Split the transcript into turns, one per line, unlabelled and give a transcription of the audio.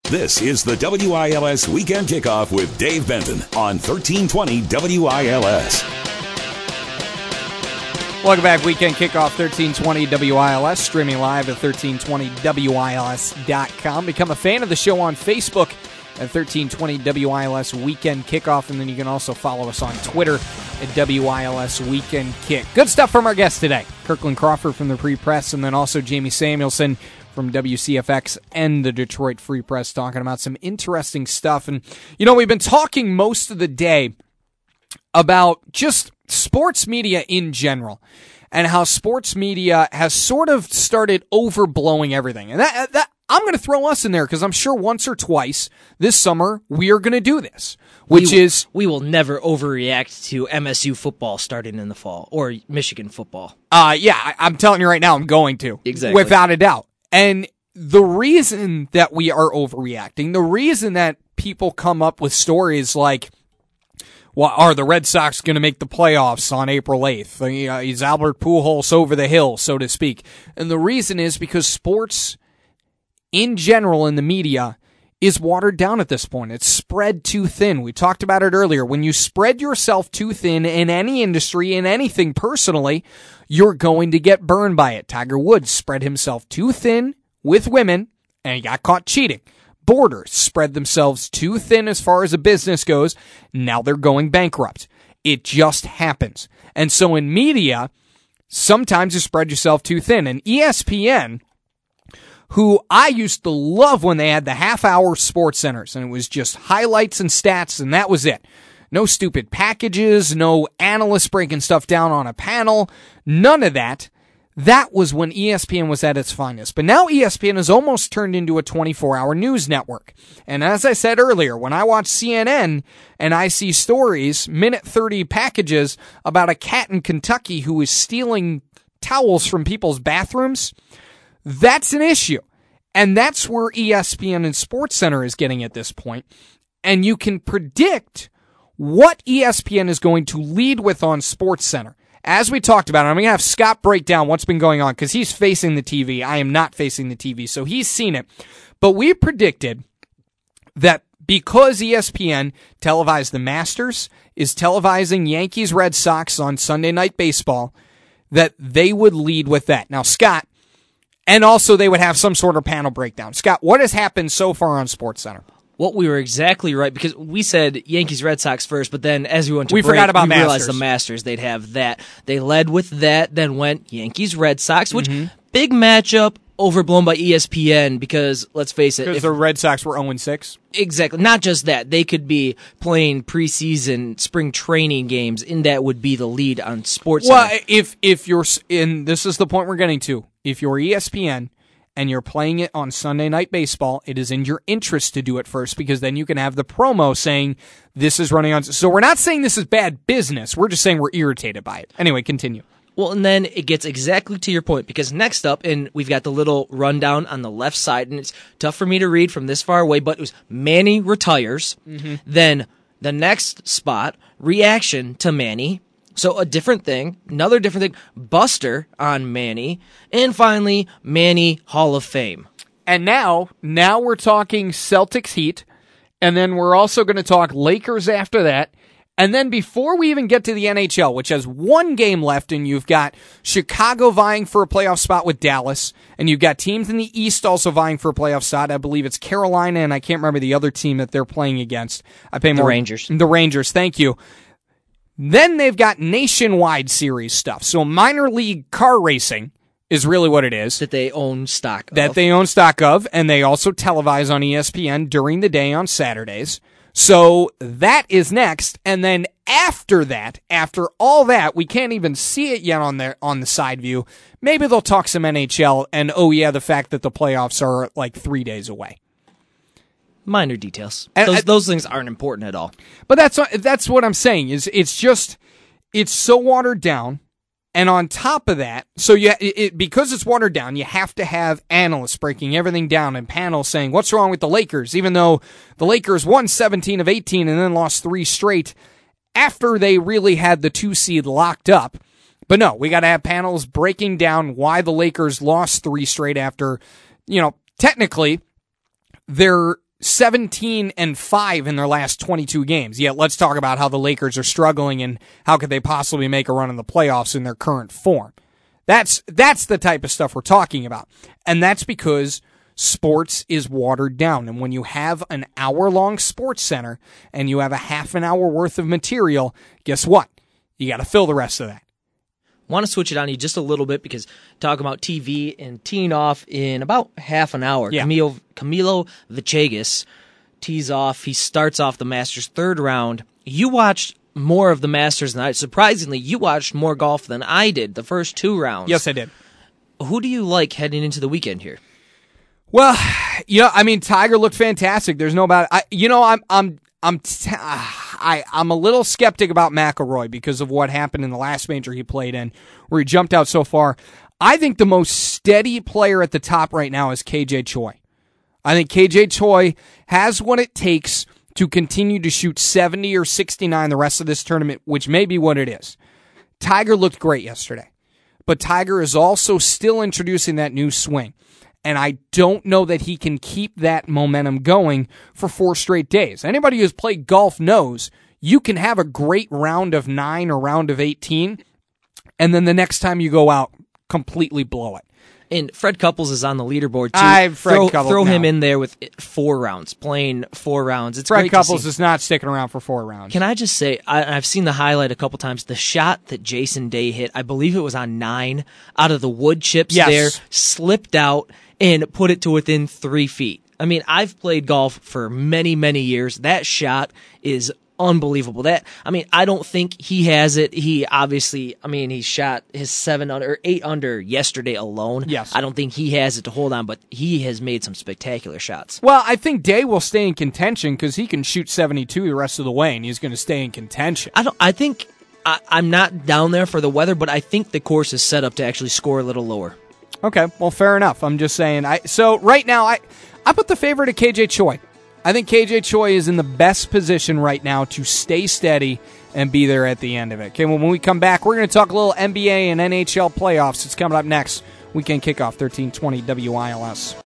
This is the WILS Weekend Kickoff with Dave Benton on 1320 WILS.
Welcome back. Weekend Kickoff 1320 WILS, streaming live at 1320WILS.com. Become a fan of the show on Facebook at 1320 WILS Weekend Kickoff, and then you can also follow us on Twitter at WILS Weekend Kick. Good stuff from our guests today. Kirkland Crawford from the Free Press, and then also Jamie Samuelson from WCFX and the Detroit Free Press, talking about some interesting stuff. And, you know, we've been talking most of the day about just sports media in general and how sports media has sort of started overblowing everything. And that I'm going to throw us in there because I'm sure once or twice this summer we are going to do this, we
will never overreact to MSU football starting in the fall or Michigan football.
I'm telling you right now, I'm going to.
Exactly.
Without a doubt. And the reason that we are overreacting, the reason that people come up with stories like, well, are the Red Sox going to make the playoffs on April 8th? Is Albert Pujols over the hill, so to speak? And the reason is because sports in general in the media is watered down at this point. It's spread too thin. We talked about it earlier. When you spread yourself too thin in any industry, in anything personally, you're going to get burned by it. Tiger Woods spread himself too thin with women, and he got caught cheating. Borders spread themselves too thin as far as a business goes. Now they're going bankrupt. It just happens. And so in media, sometimes you spread yourself too thin. And ESPN, who I used to love when they had the half-hour sports centers, and it was just highlights and stats, and that was it. No stupid packages, no analysts breaking stuff down on a panel, none of that. That was when ESPN was at its finest. But now ESPN has almost turned into a 24-hour news network. And as I said earlier, when I watch CNN and I see stories, minute 30 packages about a cat in Kentucky who is stealing towels from people's bathrooms, that's an issue. And that's where ESPN and SportsCenter is getting at this point. And you can predict what ESPN is going to lead with on SportsCenter. As we talked about, I'm going to have Scott break down what's been going on because he's facing the TV. I am not facing the TV, so he's seen it. But we predicted that because ESPN televised the Masters, is televising Yankees Red Sox on Sunday Night Baseball, that they would lead with that. Now, Scott, and also they would have some sort of panel breakdown. Scott, what has happened so far on SportsCenter?
Well, we were exactly right because we said Yankees Red Sox first, but then as we went to break,
forgot about
we
Masters.
realized the Masters, they'd have that. They led with that, then went Yankees Red Sox, which big matchup, overblown by ESPN because, let's face it.
Because the Red Sox were 0-6?
Exactly. Not just that. They could be playing preseason spring training games, and that would be the lead on SportsCenter.
Well, if you're, and this is the point we're getting to, if you're ESPN and you're playing it on Sunday Night Baseball, it is in your interest to do it first because then you can have the promo saying this is running on. So we're not saying this is bad business. We're just saying we're irritated by it. Anyway, continue.
Well, and then it gets exactly to your point because next up, and we've got the little rundown on the left side, and it's tough for me to read from this far away, but it was Manny retires. Then the next spot, reaction to Manny. So a different thing, another different thing, Buster on Manny, and finally, Manny Hall of Fame.
And now we're talking Celtics Heat, and then we're also going to talk Lakers after that. And then before we even get to the NHL, which has one game left, and you've got Chicago vying for a playoff spot with Dallas, and you've got teams in the East also vying for a playoff spot. I believe it's Carolina, and I can't remember the other team that they're playing against.
The Rangers.
The Rangers, thank you. Then they've got nationwide series stuff. So minor league car racing is really what it is.
That they own stock of.
And they also televise on ESPN during the day on Saturdays. So that is next. And then after that, after all that, we can't even see it yet on the side view. Maybe they'll talk some NHL and, oh yeah, the fact that the playoffs are like 3 days away.
Minor details.
And
those things aren't important at all.
But that's what I'm saying is it's so watered down, and on top of that, so because it's watered down, you have to have analysts breaking everything down and panels saying what's wrong with the Lakers, even though the Lakers won 17 of 18 and then lost 3 straight after they really had the 2 seed locked up. But no, we got to have panels breaking down why the Lakers lost 3 straight after, technically their 17-5 in their last 22 games. Yet let's talk about how the Lakers are struggling and how could they possibly make a run in the playoffs in their current form. That's the type of stuff we're talking about. And that's because sports is watered down. And when you have an hour-long sports center and you have a half an hour worth of material, guess what? You got to fill the rest of that.
Want to switch it on you just a little bit because talking about TV and teeing off in about half an hour.
Yeah.
Camilo Villegas tees off. He starts off the Masters third round. You watched more of the Masters than I. Surprisingly, you watched more golf than I did the first 2 rounds.
Yes, I did.
Who do you like heading into the weekend here?
Well, I mean, Tiger looked fantastic. There's no about it. I'm a little skeptic about McIlroy because of what happened in the last major he played in, where he jumped out so far. I think the most steady player at the top right now is KJ Choi. I think KJ Choi has what it takes to continue to shoot 70 or 69 the rest of this tournament, which may be what it is. Tiger looked great yesterday, but Tiger is also still introducing that new swing. And I don't know that he can keep that momentum going for 4 straight days. Anybody who's played golf knows you can have a great round of 9 or round of 18, and then the next time you go out, completely blow it.
And Fred Couples is on the leaderboard, too. Throw him in there with 4 rounds, playing 4 rounds. It's
Fred
great
Couples
to see.
is not sticking around for 4 rounds.
Can I just say, I've seen the highlight a couple times. The shot that Jason Day hit, I believe it was on 9, out of the wood chips there, slipped out and put it to within 3 feet. I mean, I've played golf for many, many years. That shot is unbelievable. I don't think he has it. He obviously, he shot his 8 under yesterday alone.
Yes.
I don't think he has it to hold on, but he has made some spectacular shots.
Well, I think Day will stay in contention because he can shoot 72 the rest of the way, and he's going to stay in contention.
I'm not down there for the weather, but I think the course is set up to actually score a little lower.
Okay, well, fair enough. I'm just saying. So right now, I put the favorite at KJ Choi. I think KJ Choi is in the best position right now to stay steady and be there at the end of it. Okay, well, when we come back, we're going to talk a little NBA and NHL playoffs. It's coming up next. Weekend Kickoff, 1320 WILS.